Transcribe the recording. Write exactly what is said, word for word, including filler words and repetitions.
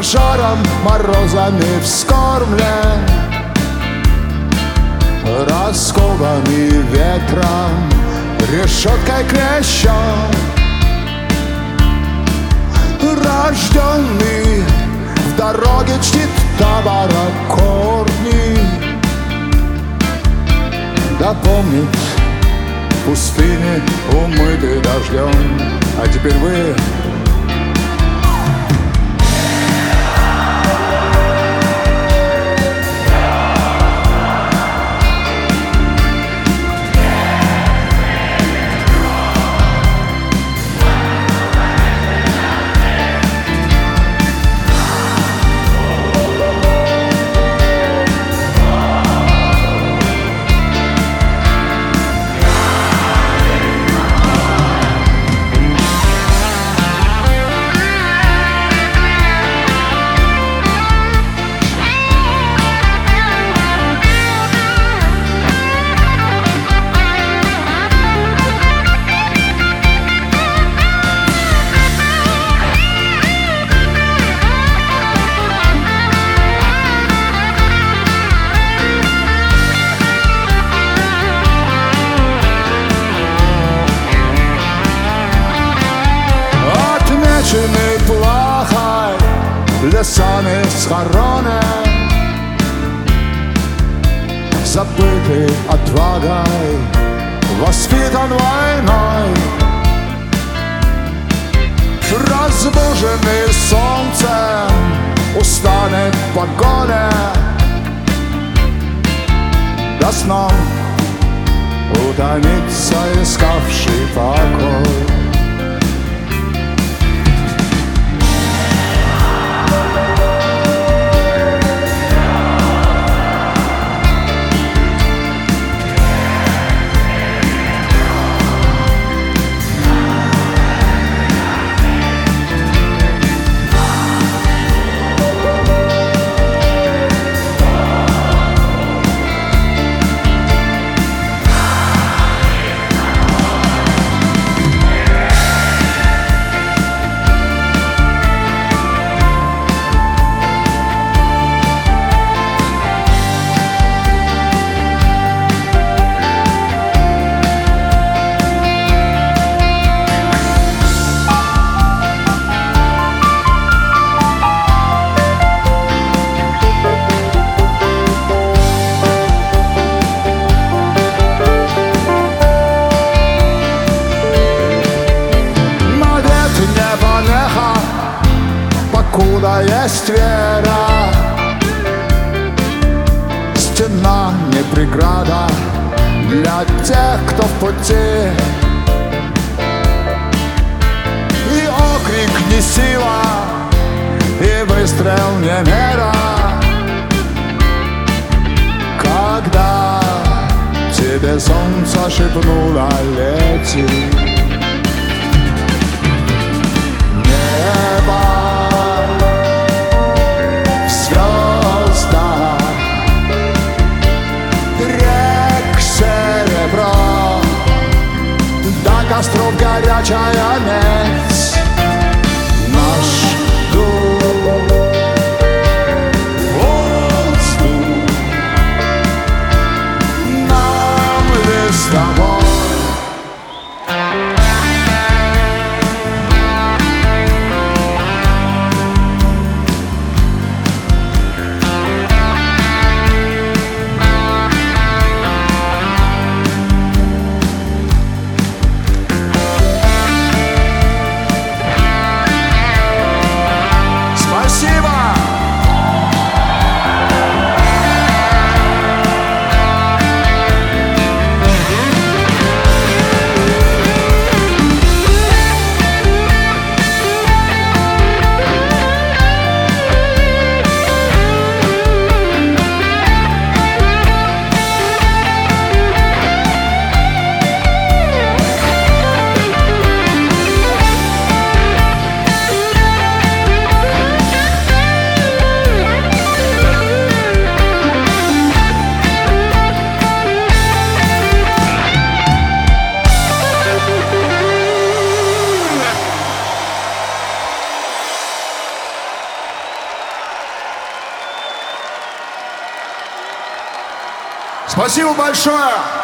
жаром, морозами вскормлен, раскованный ветром, решеткой клещом, рожденный в дороге чтит товара корни. Да помнит пустыни, умыты дождем. А теперь вы отмечены плахой, лесами схоронен, забытый отвагой, воспитан войной, разбуженный солнцем, устанет погоня, до сном утомится искавший покой. Покуда есть вера, стена не преграда для тех, кто в пути. И окрик не сила, и выстрел не мера, когда тебе солнце шепнуло лети. Небо костров горячая медь, наш дух, воздух, нам ли с тобой? Спасибо большое!